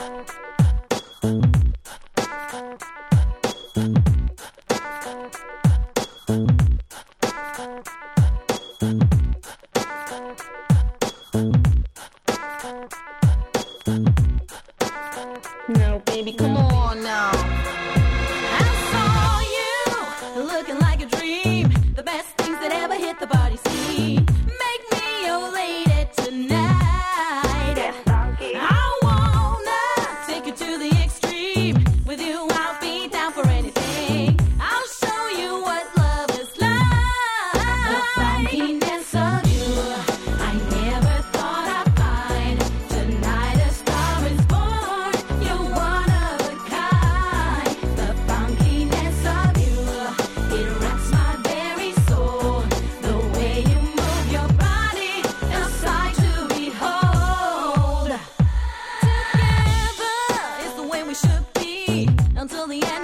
No, baby, come on now. I saw you looking like a dream. The best things that ever hit the body scene. Make me your lady tonight. I wanna take you to the extreme. With you, I'll be down for anything. I'll show you what love is like. The funkiness of you, I never thought I'd find. Tonight a star is born. You're one of a kind. The funkiness of you, it wraps my very soul. The way you move your body, a sight to behold. Together is the way we should be until the end